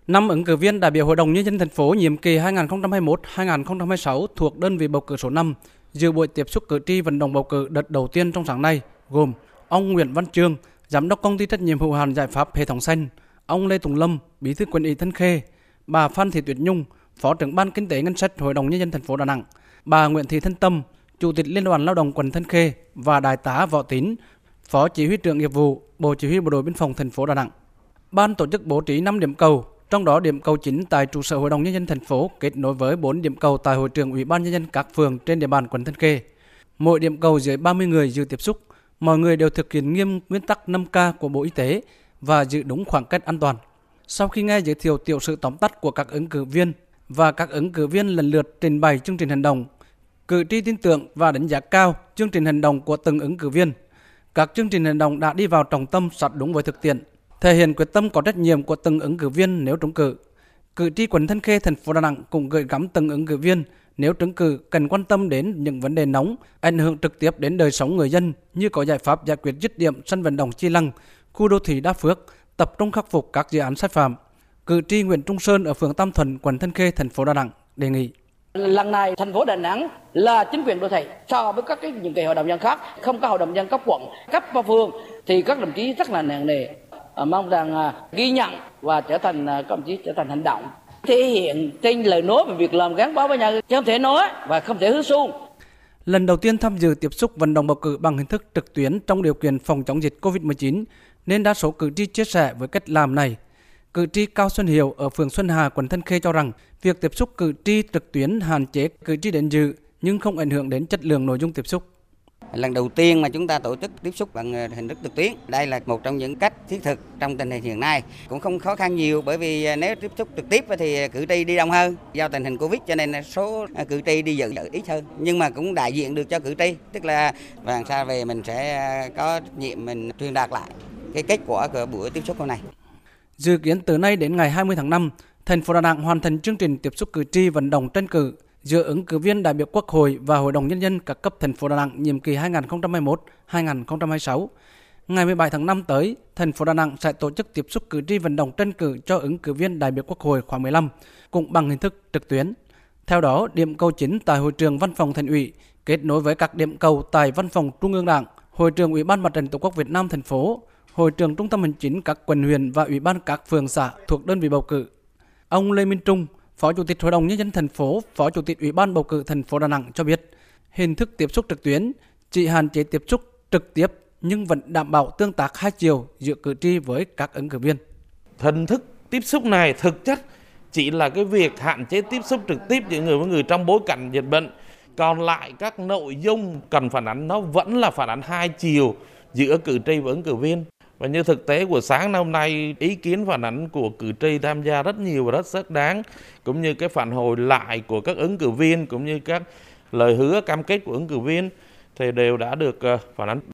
Năm ứng cử viên đại biểu Hội đồng Nhân dân thành phố nhiệm kỳ 2021-2026 thuộc đơn vị bầu cử số 5 dự buổi tiếp xúc cử tri vận động bầu cử đợt đầu tiên trong sáng nay gồm ông Nguyễn Văn Chương, giám đốc công ty trách nhiệm hữu hạn Giải pháp Hệ thống xanh, ông Lê Tùng Lâm, bí thư Quận ủy Thanh Khê, bà Phan Thị Tuyết Nhung, phó trưởng ban kinh tế ngân sách Hội đồng Nhân dân thành phố Đà Nẵng, bà Nguyễn Thị Thanh Tâm, chủ tịch Liên đoàn Lao động quận Thanh Khê và đại tá Võ Tín, phó chỉ huy trưởng nghiệp vụ Bộ Chỉ huy Bộ đội Biên phòng thành phố Đà Nẵng. Ban tổ chức bố trí 5 điểm cầu, trong đó điểm cầu chính tại trụ sở Hội đồng Nhân dân thành phố kết nối với 4 điểm cầu tại hội trường Ủy ban Nhân dân các phường trên địa bàn quận Thanh Khê. Mỗi điểm cầu dưới 30 người dự tiếp xúc, mọi người đều thực hiện nghiêm nguyên tắc 5K của Bộ Y tế và giữ đúng khoảng cách an toàn. Sau khi nghe giới thiệu tiểu sử tóm tắt của các ứng cử viên và các ứng cử viên lần lượt trình bày chương trình hành động, cử tri tin tưởng và đánh giá cao chương trình hành động của từng ứng cử viên. Các chương trình hành động đã đi vào trọng tâm sát đúng với thực tiễn, thể hiện quyết tâm có trách nhiệm của từng ứng cử viên nếu trúng cử. Cử tri quận Thanh Khê, thành phố Đà Nẵng cũng gửi gắm từng ứng cử viên nếu trúng cử cần quan tâm đến những vấn đề nóng, ảnh hưởng trực tiếp đến đời sống người dân như có giải pháp giải quyết dứt điểm sân vận động Chi Lăng, khu đô thị Đa Phước, tập trung khắc phục các dự án sai phạm. Cử tri Nguyễn Trung Sơn ở phường Tam Thuận, quận Thanh Khê, thành phố Đà Nẵng đề nghị: lần này thành phố Đà Nẵng là chính quyền đô thị so với các những kỳ hội đồng nhân khác, không có hội đồng nhân cấp quận, cấp phường thì các đồng chí rất là nặng nề. Mong rằng ghi nhận và trở thành các đồng chí trở thành hành động, thể hiện trên lời nói và việc làm gắn bó với nhau, chứ không thể nói và không thể hứa suông. Lần đầu tiên tham dự tiếp xúc vận động bầu cử bằng hình thức trực tuyến trong điều kiện phòng chống dịch Covid-19 nên đa số cử tri chia sẻ với cách làm này. Cử tri Cao Xuân Hiểu ở phường Xuân Hà, quận Thanh Khê cho rằng việc tiếp xúc cử tri trực tuyến hạn chế cử tri đến dự nhưng không ảnh hưởng đến chất lượng nội dung tiếp xúc. Lần đầu tiên mà chúng ta tổ chức tiếp xúc bằng hình thức trực tuyến, đây là một trong những cách thiết thực trong tình hình hiện nay. Cũng không khó khăn nhiều bởi vì nếu tiếp xúc trực tiếp thì cử tri đi đông hơn. Do tình hình Covid cho nên số cử tri đi dự ít hơn. Nhưng mà cũng đại diện được cho cử tri, tức là làm sao về mình sẽ có trách nhiệm mình truyền đạt lại cái kết quả của buổi tiếp xúc hôm nay. Dự kiến từ nay đến ngày 20 tháng 5, thành phố Đà Nẵng hoàn thành chương trình tiếp xúc cử tri vận động tranh cử giữa ứng cử viên đại biểu Quốc hội và Hội đồng Nhân dân các cấp thành phố Đà Nẵng nhiệm kỳ 2021-2026. Ngày 17 tháng 5 tới, thành phố Đà Nẵng sẽ tổ chức tiếp xúc cử tri vận động tranh cử cho ứng cử viên đại biểu Quốc hội khóa 15, cũng bằng hình thức trực tuyến. Theo đó, điểm cầu chính tại hội trường Văn phòng Thành ủy kết nối với các điểm cầu tại Văn phòng Trung ương Đảng, Hội trường Ủy ban Mặt trận Tổ quốc Việt Nam thành phố, Hội trường Trung tâm Hành chính các quận huyện và Ủy ban các phường xã thuộc đơn vị bầu cử. Ông Lê Minh Trung, Phó Chủ tịch Hội đồng Nhân dân thành phố, Phó Chủ tịch Ủy ban bầu cử thành phố Đà Nẵng cho biết, hình thức tiếp xúc trực tuyến chỉ hạn chế tiếp xúc trực tiếp nhưng vẫn đảm bảo tương tác hai chiều giữa cử tri với các ứng cử viên. Hình thức tiếp xúc này thực chất chỉ là cái việc hạn chế tiếp xúc trực tiếp giữa người với người trong bối cảnh dịch bệnh. Còn lại các nội dung cần phản ánh nó vẫn là phản ánh hai chiều giữa cử tri và ứng cử viên. Và như thực tế của sáng hôm nay, ý kiến phản ánh của cử tri tham gia rất nhiều và rất xác đáng, cũng như cái phản hồi lại của các ứng cử viên, cũng như các lời hứa cam kết của ứng cử viên thì đều đã được phản ánh.